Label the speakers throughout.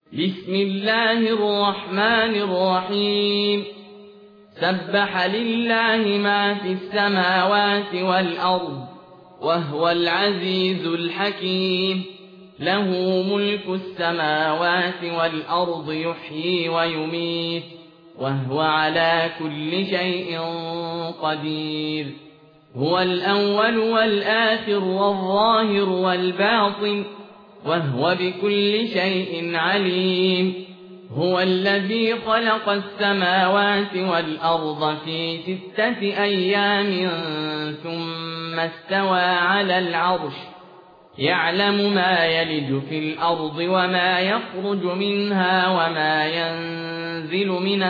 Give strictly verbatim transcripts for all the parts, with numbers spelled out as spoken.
Speaker 1: بسم الله الرحمن الرحيم سبح لله ما في السماوات والأرض وهو العزيز الحكيم له ملك السماوات والأرض يحيي ويميت وهو على كل شيء قدير هو الأول والآخر والظاهر والباطن وهو بكل شيء عليم هو الذي خلق السماوات والأرض في ستة أيام ثم استوى على العرش يعلم ما يلج في الأرض وما يخرج منها وما ينزل من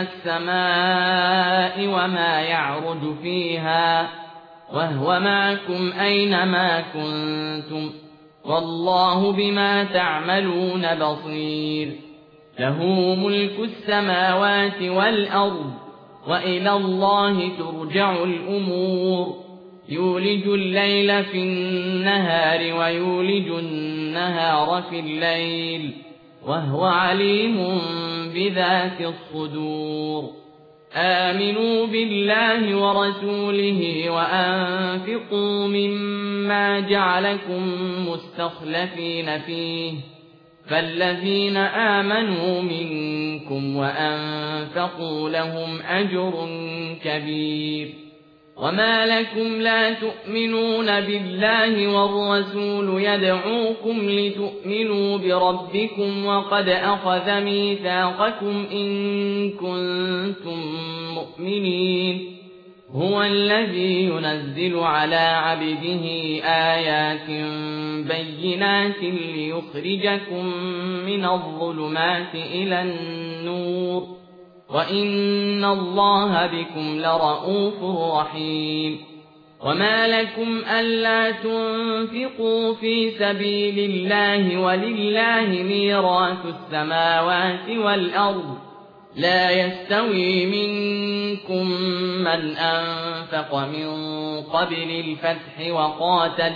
Speaker 1: السماء وما يعرج فيها وهو معكم أينما كنتم والله بما تعملون بصير له ملك السماوات والأرض وإلى الله ترجع الأمور يولج الليل في النهار ويولج النهار في الليل وهو عليم بذات الصدور آمنوا بالله ورسوله وأنفقوا مما جعلكم مستخلفين فيه فالذين آمنوا منكم وأنفقوا لهم أجر كبير وما لكم لا تؤمنون بالله والرسول يدعوكم لتؤمنوا بربكم وقد أخذ ميثاقكم إن كنتم مؤمنين هو الذي ينزل على عبده آيات بينات ليخرجكم من الظلمات إلى النور وإن الله بكم لرءوف رحيم وما لكم ألا تنفقوا في سبيل الله ولله ميراث السماوات والأرض لا يستوي منكم من أنفق من قبل الفتح وقاتل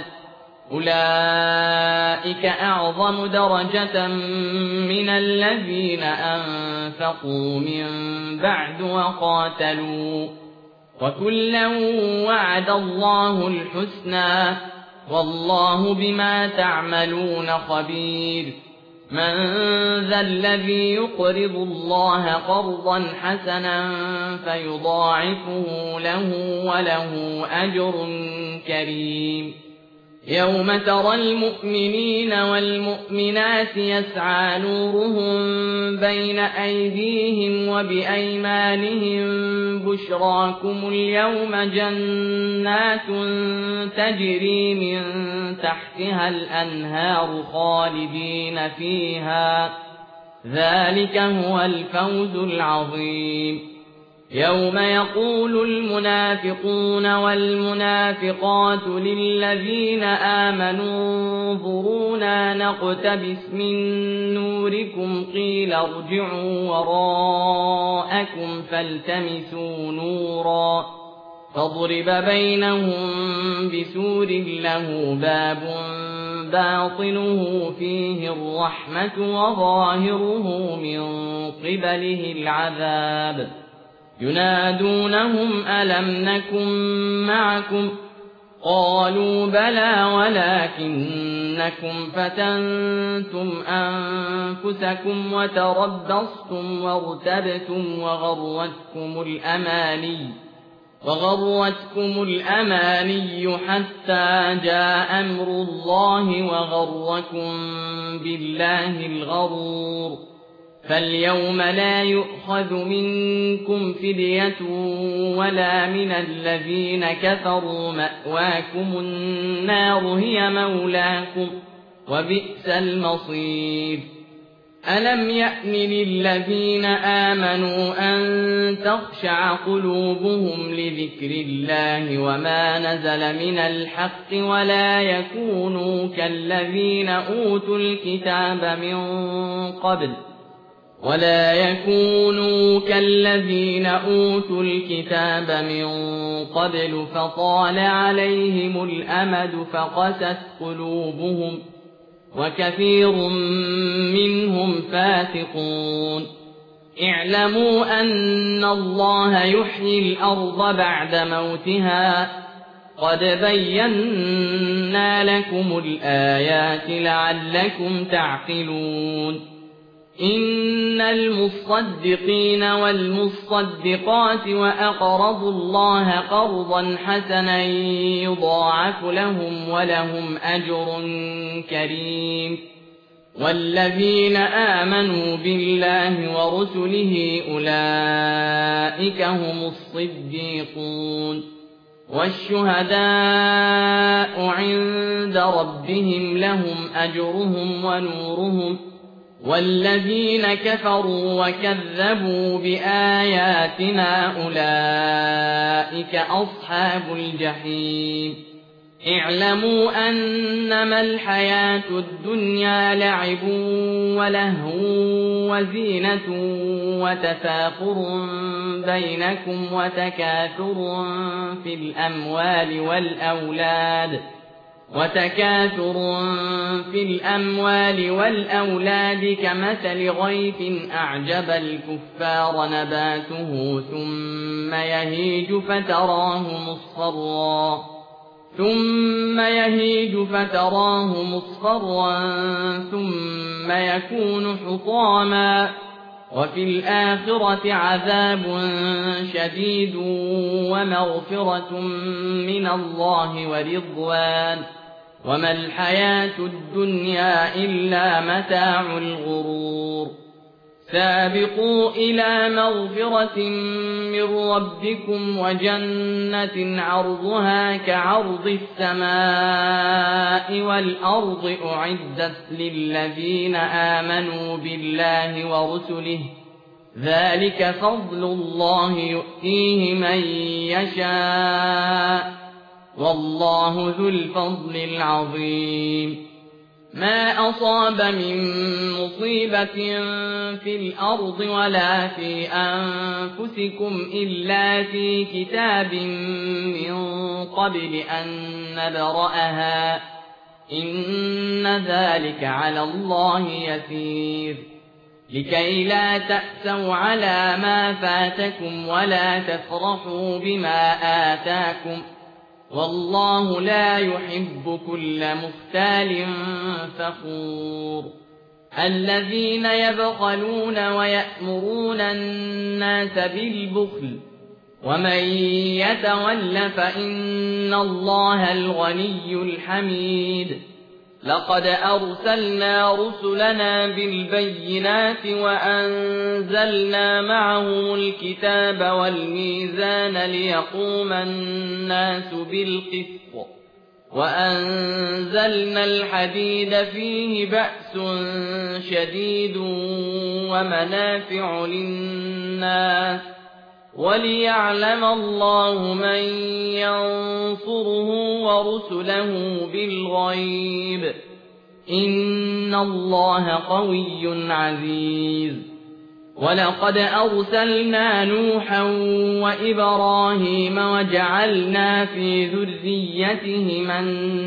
Speaker 1: أولئك أعظم درجة من الذين أنفقوا من بعد وقاتلوا وكلا وعد الله الحسنى والله بما تعملون خبير من ذا الذي يقرض الله قرضا حسنا فيضاعفه له وله أجر كريم يوم ترى المؤمنين والمؤمنات يسعى نورهم بين أيديهم وبأيمانهم بشراكم اليوم جنات تجري من تحتها الأنهار خالدين فيها ذلك هو الفوز العظيم يوم يقول المنافقون والمنافقات للذين آمنوا انظرونا نقتبس من نوركم قيل ارجعوا وراءكم فالتمسوا نورا فاضرب بينهم بسور له باب باطنه فيه الرحمة وظاهره من قبله العذاب ينادونهم ألم نكن معكم قالوا بلى ولكنكم فتنتم أنفسكم وتربصتم وارتبتم وغرتكم الأماني وغرتكم الأماني حتى جاء أمر الله وغركم بالله الغرور فاليوم لا يؤخذ منكم فدية ولا من الذين كفروا مأواكم النار هي مولاكم وبئس المصير ألم يأن للذين آمنوا أن تخشع قلوبهم لذكر الله وما نزل من الحق ولا يكونوا كالذين أوتوا الكتاب من قبل ولا يكونوا كالذين أوتوا الكتاب من قبل فطال عليهم الأمد فقست قلوبهم وكثير منهم فاسقون اعلموا أن الله يحيي الأرض بعد موتها قد بينا لكم الآيات لعلكم تعقلون إن المصدقين والمصدقات وأقرضوا الله قرضا حسنا يضاعف لهم ولهم أجر كريم والذين آمنوا بالله ورسله أولئك هم الصديقون والشهداء عند ربهم لهم أجرهم ونورهم والذين كفروا وكذبوا بآياتنا أولئك أصحاب الجحيم اعلموا أنما الحياة الدنيا لعب ولهو وزينة وتفاخر بينكم وتكاثر في الأموال والأولاد وتكاثر في الأموال والأولاد كمثل غيث أعجب الكفار نباته ثم يهيج فتراه مصفرا ثم يهيج فتراه مصفرا ثم يكون حطاما وفي الآخرة عذاب شديد ومغفرة من الله ورضوان وما الحياة الدنيا إلا متاع الغرور سابقوا إلى مغفرة من ربكم وجنة عرضها كعرض السماء والأرض أعدت للذين آمنوا بالله ورسله ذلك فضل الله يؤتيه من يشاء والله ذو الفضل العظيم ما أصاب من مصيبة في الأرض ولا في أنفسكم إلا في كتاب من قبل أن نبرأها إن ذلك على الله يسير لكي لا تأسوا على ما فاتكم ولا تفرحوا بما آتاكم والله لا يحب كل مختال فخور الذين يبخلون ويأمرون الناس بالبخل ومن يتول فإن الله الغني الحميد لقد أرسلنا رسلنا بالبينات وأنزلنا معهم الكتاب والميزان ليقوم الناس بالقسط وأنزلنا الحديد فيه بأس شديد ومنافع للناس وليعلم الله من ينصره ورسله بالغيب إن الله قوي عزيز ولقد أرسلنا نوحا وإبراهيم وجعلنا في ذريتهما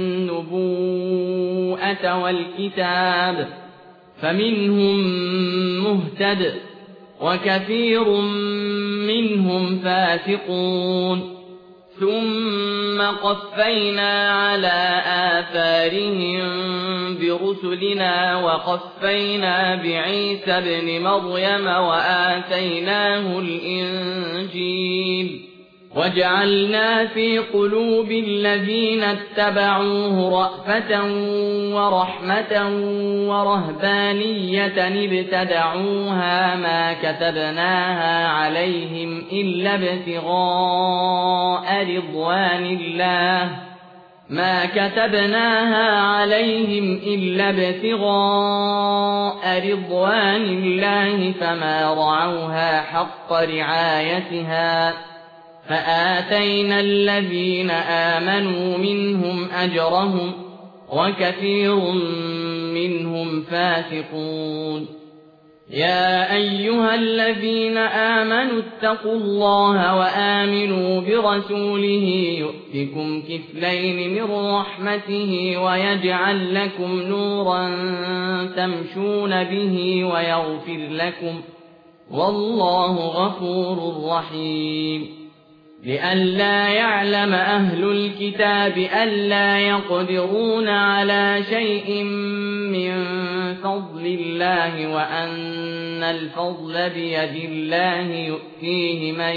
Speaker 1: النبوءة والكتاب فمنهم مهتد وكثير منهم فاسقون ثم قفينا على آثارهم برسلنا وقفينا بعيسى ابن مريم وآتيناه الإنجيل وجعلنا في قلوب الذين اتبعوه رأفة ورحمة ورهبانية ابتدعوها ما كتبناها عليهم إلا ابتغاء رضوان الله ما كتبناها عليهم إلا ابتغاء رضوان الله فما رعوها حق رعايتها فآتينا الذين آمنوا منهم أجرهم وكثير منهم فاسقون يا أيها الذين آمنوا اتقوا الله وآمنوا برسوله يؤتكم كفلين من رحمته ويجعل لكم نورا تمشون به ويغفر لكم والله غفور رحيم لئلا يعلم أهل الكتاب ألا يقدرون على شيء من فضل الله وأن الفضل بيد الله يؤتيه من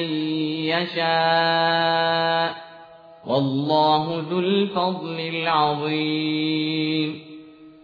Speaker 1: يشاء والله ذو الفضل العظيم